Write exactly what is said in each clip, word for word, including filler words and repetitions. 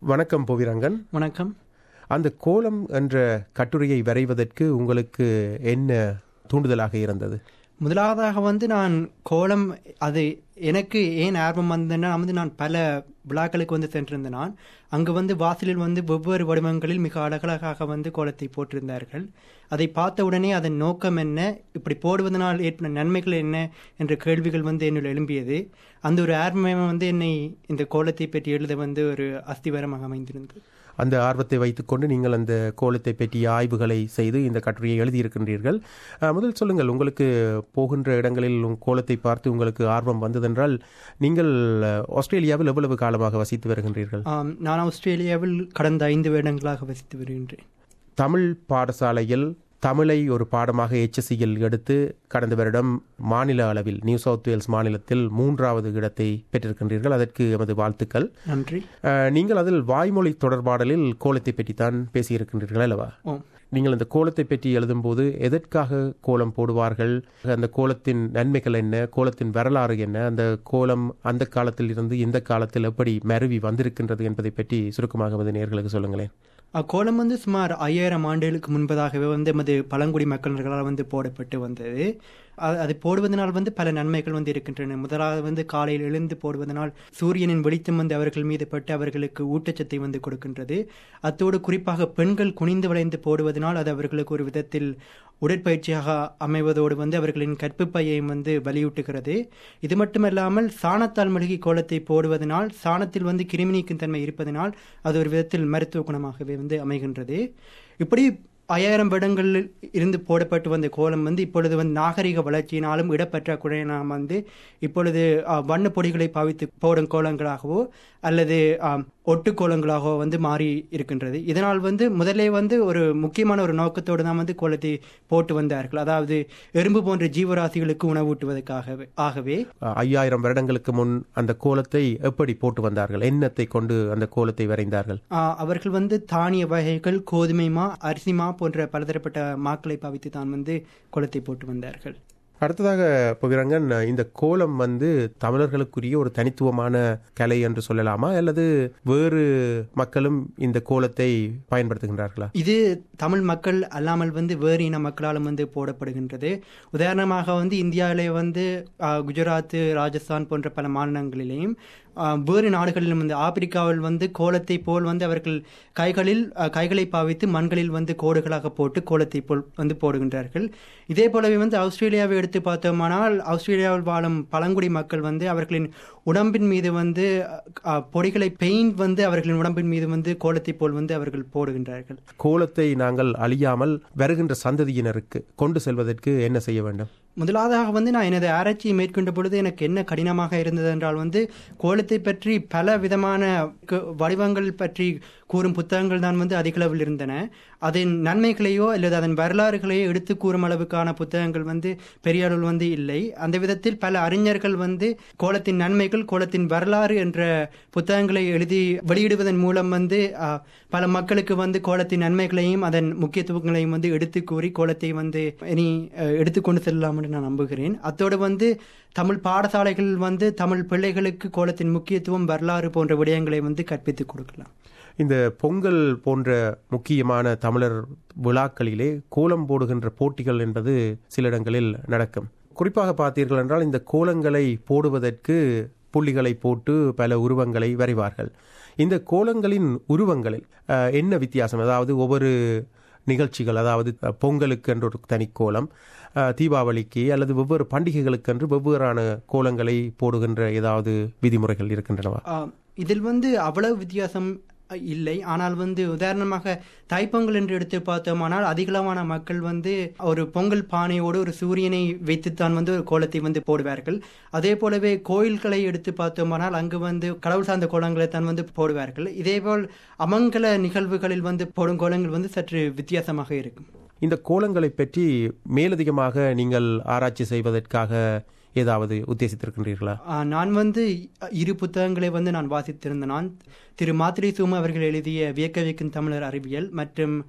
வணக்கம் புவிரங்கன். வணக்கம். அந்த கோலம் என்ற கட்டுரையை வரைவதற்கு உங்களுக்கு என்ன தூண்டுதலாக இருந்தது? முதலாவதாக வந்து நான் கோலம் அது எனக்கு ஏன் ஆர்வம் வந்தேன்னா வந்து நான் பல விழாக்களுக்கு வந்து சென்றிருந்தேன். நான் அங்கு வந்து வாசலில் வந்து வெவ்வேறு வடிவங்களில் மிக அழகழகாக வந்து கோலத்தை போட்டிருந்தார்கள். அதை பார்த்த உடனே அதன் நோக்கம் என்ன, இப்படி போடுவதனால் ஏற்படும் நன்மைகள் என்ன என்ற கேள்விகள் வந்து என்னுள் எழும்பியது. அந்த ஒரு ஆர்வம் வந்து என்னை இந்த கோலத்தை பற்றி எழுத வந்து ஒரு அஸ்திவாரமாக அமைந்திருந்தது. அந்த ஆர்வத்தை வைத்துக்கொண்டு நீங்கள் அந்த கோலத்தை பற்றிய ஆய்வுகளை செய்து இந்த கட்டுரையை எழுதியிருக்கின்றீர்கள். முதல் சொல்லுங்கள், உங்களுக்கு போகின்ற இடங்களில் கோலத்தை பார்த்து உங்களுக்கு ஆர்வம் வந்ததென்றால் நீங்கள் ஆஸ்திரேலியாவில் எவ்வளவு காலமாக வசித்து வருகின்றீர்கள்? நான் ஆஸ்திரேலியாவில் கடந்த ஐந்து வருடங்களாக வசித்து வருகின்றேன். தமிழ் பாடசாலையில் தமிழை ஒரு பாடமாக எச்எஸ்சியில் எடுத்து கடந்த வருடம் மாநில அளவில் நியூ சவுத் வேல்ஸ் மாநிலத்தில் மூன்றாவது இடத்தை பெற்றிருக்கின்றீர்கள். அதற்கு எமது வாழ்த்துக்கள். நன்றி. நீங்கள் அதில் வாய்மொழி தொடர்பாடலில் கோலத்தை பற்றி தான் பேசியிருக்கின்றீர்கள் அல்லவா? நீங்கள் அந்த கோலத்தை பற்றி எழுதும்போது எதற்காக கோலம் போடுவார்கள், அந்த கோலத்தின் நன்மைகள் என்ன, கோலத்தின் வரலாறு என்ன, அந்த கோலம் அந்த காலத்தில் இருந்து இந்த காலத்தில் எப்படி மருவி வந்திருக்கின்றது என்பதை பற்றி சுருக்கமாக வந்து நேயர்களுக்கு சொல்லுங்களேன். அக்கோலம் வந்து சுமார் ஐயாயிரம் ஆண்டுகளுக்கு முன்பதாகவே வந்து எமது பழங்குடி மக்களினர்களால் வந்து போடப்பட்டு வந்தது. அதை போடுவதனால் வந்து பல நன்மைகள் வந்து இருக்கின்றன. முதலாவது வந்து காலையில் எழுந்து போடுவதனால் சூரியனின் வெளிச்சம் வந்து அவர்கள் மீது பட்டு அவர்களுக்கு ஊட்டச்சத்தை வந்து கொடுக்கின்றது. அத்தோடு குறிப்பாக பெண்கள் குனிந்து வளைந்து போடுவதனால் அது அவர்களுக்கு ஒரு விதத்தில் உடற்பயிற்சியாக அமைவதோடு வந்து அவர்களின் கற்புப்பையையும் வந்து வலியூட்டுகிறது. இது மட்டுமல்லாமல் சாணத்தால் மெழுகி கோலத்தை போடுவதனால் சாணத்தில் வந்து கிருமி நீக்கும் தன்மை இருப்பதனால் அது ஒரு விதத்தில் மருத்துவ குணமாகவே வந்து அமைகின்றது. இப்படி ஐயாயிரம் வருடங்களில் இருந்து போடப்பட்டு வந்த கோலம் வந்து இப்பொழுது வந்து நாகரிக வளர்ச்சியினாலும் இடப்பற்றாக்குறையினாலும் வந்து இப்பொழுது வண்ண பொடிகளை பாவித்து போடும் கோலங்களாகவோ அல்லது ஒட்டு கோலங்களாகவோ வந்து மாறி இருக்கின்றது. இதனால் வந்து முதலே வந்து ஒரு முக்கியமான ஒரு நோக்கத்தோடு தான் வந்து கோலத்தை போட்டு வந்தார்கள், அதாவது எறும்பு போன்ற ஜீவராசிகளுக்கு உணவூட்டுவதற்காகவே. ஆகவே ஐயாயிரம் வருடங்களுக்கு முன் அந்த கோலத்தை எப்படி போட்டு வந்தார்கள்? எண்ணத்தை கொண்டு அந்த கோலத்தை வரைந்தார்கள். அவர்கள் வந்து தானிய வகைகள், கோதுமை மா, அரிசி மா போன்ற பலதரப்பட்ட மாக்களை பாவித்து தான் வந்து கோலத்தை போட்டு வந்தார்கள். அடுத்ததாக புவிரங்கன், இந்த கோலம் வந்து தமிழர்களுக்குரிய ஒரு தனித்துவமான கலை என்று சொல்லலாமா, அல்லது வேறு மக்களும் இந்த கோலத்தை பயன்படுத்துகின்றார்களா? இது தமிழ் மக்கள் அல்லாமல் வந்து வேறு இன மக்களாலும் வந்து போடப்படுகின்றது. உதாரணமாக வந்து இந்தியாவிலே வந்து குஜராத், ராஜஸ்தான் போன்ற பல மாநிலங்களிலேயும் வேறு நாடுகளிலும் வந்து ஆப்பிரிக்காவில் வந்து கோலத்தை போல் வந்து அவர்கள் கைகளில் கைகளை பாவித்து மண்களில் வந்து கோடுகளாக போட்டு கோலத்தை போல் வந்து போடுகின்றார்கள். இதே போலவே வந்து ஆஸ்திரேலியாவை எடுத்து பார்த்தோமானால் ஆஸ்திரேலியாவில் வாழும் பழங்குடி மக்கள் வந்து அவர்களின் உடம்பின் மீது வந்து பொடிகளை பெயிண்ட் வந்து அவர்களின் உடம்பின் மீது வந்து கோலத்தை போல் வந்து அவர்கள் போடுகின்றார்கள். கோலத்தை நாங்கள் அழியாமல் வருகின்ற சந்ததியினருக்கு கொண்டு செல்வதற்கு என்ன செய்ய வேண்டும்? முதலாவதாக வந்து நான் எனது ஆராய்ச்சியை மேற்கொண்ட பொழுது எனக்கு என்ன கடினமாக இருந்தது என்றால் வந்து கோலத்தை பற்றி பல விதமான வடிவங்கள் பற்றி கூறும் புத்தகங்கள் தான் வந்து அதிக அளவில் இருந்தன. அதன் நன்மைகளையோ அல்லது அதன் வரலாறுகளையோ எடுத்து கூறும் அளவுக்கான புத்தகங்கள் வந்து பெரிய அளவில் வந்து இல்லை. அந்த விதத்தில் பல அறிஞர்கள் வந்து கோலத்தின் நன்மைகள், கோலத்தின் வரலாறு என்ற புத்தகங்களை எழுதி வெளியிடுவதன் மூலம் வந்து பல மக்களுக்கு வந்து கோலத்தின் நன்மைகளையும் அதன் முக்கியத்துவங்களையும் வந்து எடுத்து கூறி கோலத்தை வந்து இனி எடுத்துக்கொண்டு செல்லலாம் என்று நான் நம்புகிறேன். அத்தோடு வந்து தமிழ் பாடசாலைகள் வந்து தமிழ் பிள்ளைகளுக்கு கோலத்தின் முக்கியத்துவம், வரலாறு போன்ற விடயங்களை வந்து கற்பித்துக் கொடுக்கலாம். இந்த பொங்கல் போன்ற முக்கியமான தமிழர் விழாக்களிலே கோலம் போடுகின்ற போட்டிகள் என்பது சில இடங்களில் நடக்கும். குறிப்பாக பார்த்தீர்கள் என்றால் இந்த கோலங்களை போடுவதற்கு புள்ளிகளை போட்டு பல உருவங்களை வரைவார்கள். இந்த கோலங்களின் உருவங்களில் என்ன வித்தியாசம்? அதாவது ஒவ்வொரு நிகழ்ச்சிகள், அதாவது பொங்கலுக்கு என்று ஒரு தனி கோலம், தீபாவளிக்கு அல்லது வெவ்வேறு பண்டிகைகளுக்கு என்று வெவ்வேறான கோலங்களை போடுகின்ற ஏதாவது விதிமுறைகள் இருக்கின்றனவா? இதில் வந்து அவ்வளவு வித்தியாசம் இல்லை. ஆனால் வந்து உதாரணமாக தைப்பொங்கல் என்று எடுத்து பார்த்தோமானால் அதிகளவான மக்கள் வந்து ஒரு பொங்கல் பானையோடு ஒரு சூரியனை வைத்துத்தான் வந்து ஒரு கோலத்தை வந்து போடுவார்கள். அதே போலவே கோயில்களை எடுத்து பார்த்தோமானால் அங்கு வந்து கடவுள் சார்ந்த கோலங்களை தான் வந்து போடுவார்கள். இதேபோல் அமங்கல நிகழ்வுகளில் வந்து போடும் கோலங்கள் வந்து சற்று வித்தியாசமாக இருக்கும். இந்த கோலங்களை பற்றி மேலதிகமாக நீங்கள் ஆராய்ச்சி செய்வதற்காக ஏதாவது உத்தேசித்திருக்கின்றீர்களா? நான் வந்து இரு புத்தகங்களை வந்து நான் வாசித்திருந்தேன். நான் திரு மாத்திரை சூம அவர்கள் எழுதிய வியக்க வைக்கும் தமிழர் அறிவியல் மற்றும்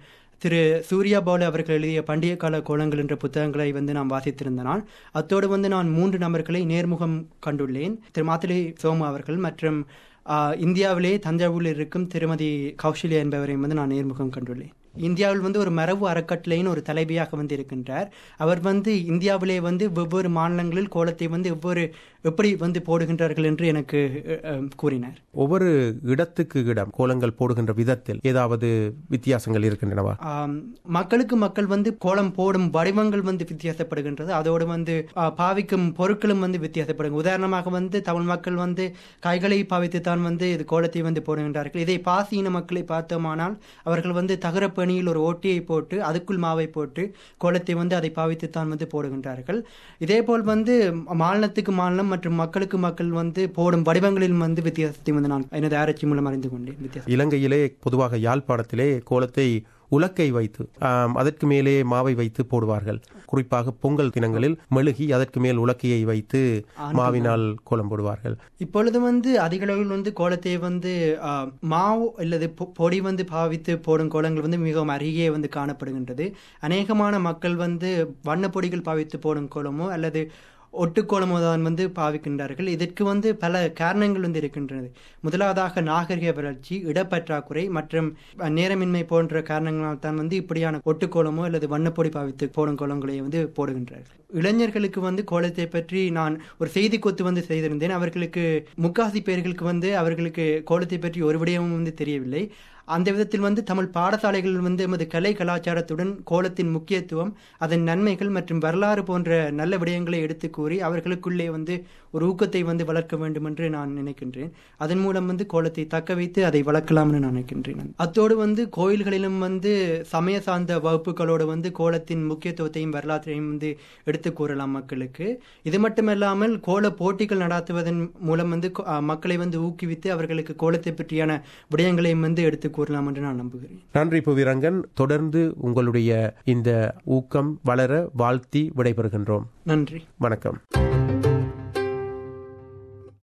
திரு சூர்யா பாலு அவர்கள் எழுதிய பண்டைய கால கோலங்கள் என்ற புத்தகங்களை வந்து நான் வாசித்திருந்தனால் அத்தோடு வந்து நான் மூன்று நபர்களை நேர்முகம் கண்டுள்ளேன். திரு மாத்திரை சோமு அவர்கள் மற்றும் இந்தியாவிலே தஞ்சாவூரில் இருக்கும் திருமதி கௌஷல்யா என்பவரையும் வந்து நான் நேர்முகம் கண்டுள்ளேன். இந்தியாவில் வந்து ஒரு மரபு அறக்கட்டளையின் ஒரு தலைவியாக வந்து இருக்கின்றார். அவர் வந்து இந்தியாவிலே வந்து வெவ்வேறு மாநிலங்களில் கோலத்தை வந்து எவ்வேறு எப்படி வந்து போடுகின்றார்கள் என்று எனக்கு கூறினார். ஒவ்வொரு இடத்துக்கு இடம் கோலங்கள் போடுகின்ற விதத்தில் ஏதாவது வித்தியாசங்கள் இருக்கின்றனவா? மக்களுக்கு மக்கள் வந்து கோலம் போடும் வடிவங்கள் வந்து வித்தியாசப்படுகின்றது. அதோடு வந்து பாவிக்கும் பொருட்களும் வந்து வித்தியாசப்படுங்க. உதாரணமாக வந்து தமிழ் மக்கள் வந்து கைகளை பாவித்துத்தான் வந்து இது கோலத்தை வந்து போடுகின்றார்கள். இதை பாசியின மக்களை பார்த்தோமானால் அவர்கள் வந்து தகர பணியில் ஒரு ஓட்டியை போட்டு அதுக்குள் மாவை போட்டு கோலத்தை வந்து அதை பாவித்துத்தான் வந்து போடுகின்றார்கள். இதே போல் வந்து மாநிலத்துக்கு மாநிலம் மற்றும் மக்களுக்கு மக்கள் வந்து போடும் வடிவங்களில் வந்து வித்தியாசத்தை வந்து நான் எனது ஆராய்ச்சி மூலம் அறிந்து கொண்டேன். இலங்கையிலே பொதுவாக யாழ்ப்பாணத்திலே கோலத்தை உலக்கை வைத்து அதற்கு மேலே மாவை வைத்து போடுவார்கள். குறிப்பாக பொங்கல் தினங்களில் மெழுகி அதற்கு மேல் உலக்கையை வைத்து மாவினால் கோலம் போடுவார்கள். இப்பொழுது வந்து அதிக அளவில் வந்து கோலத்தை வந்து மாவு அல்லது பொடி வந்து பாவித்து போடும் கோலங்கள் வந்து மிகவும் அருகே வந்து காணப்படுகின்றது. அநேகமான மக்கள் வந்து வண்ண பொடிகள் பாவித்து போடும் கோலமோ அல்லது ஒட்டுக்கோலமோ தான் வந்து பாவிக்கின்றார்கள். இதற்கு வந்து பல காரணங்கள் வந்து இருக்கின்றது. முதலாவதாக நாகரிக வளர்ச்சி, இடப்பற்றாக்குறை மற்றும் நேரமின்மை போன்ற காரணங்களால் தான் வந்து இப்படியான ஒட்டுக்கோலமோ அல்லது வண்ணப்பொடி பாவித்து போடும் கோலங்களை வந்து போடுகின்றார்கள். இளைஞர்களுக்கு வந்து கோலத்தை பற்றி நான் ஒரு செய்தி கொத்து வந்து செய்திருந்தேன். அவர்களுக்கு முக்காசி பேர்களுக்கு வந்து அவர்களுக்கு கோலத்தை பற்றி ஒரு விடயமும் வந்து தெரியவில்லை. அந்த விதத்தில் வந்து தமிழ் பாடசாலைகள் வந்து எமது கலை கலாச்சாரத்துடன் கோலத்தின் முக்கியத்துவம், அதன் நன்மைகள் மற்றும் வரலாறு போன்ற நல்ல விடயங்களை எடுத்து கூறி அவர்களுக்குள்ளே வந்து ஒரு ஊக்கத்தை வந்து வளர்க்க வேண்டும் என்று நான் நினைக்கின்றேன். அதன் மூலம் வந்து கோலத்தை தக்க வைத்து அதை வளர்க்கலாம்னு நான் நினைக்கின்றேன். அத்தோடு வந்து கோயில்களிலும் வந்து சமய சார்ந்த வகுப்புகளோடு வந்து கோலத்தின் முக்கியத்துவத்தையும் வரலாற்றையும் வந்து எடுத்து கூறலாம் மக்களுக்கு. இது மட்டுமல்லாமல் கோல போட்டிகள் நடத்துவதன் மூலம் வந்து மக்களை வந்து ஊக்குவித்து அவர்களுக்கு கோலத்தை பற்றியான விடயங்களையும் வந்து எடுத்து கூறலாம் என்று நான் நம்புகிறேன். நன்றி புவிரங்கன். தொடர்ந்து உங்களுடைய இந்த ஊக்கம் வளர வாழ்த்தி விடைபெறுகின்றோம். நன்றி. வணக்கம்.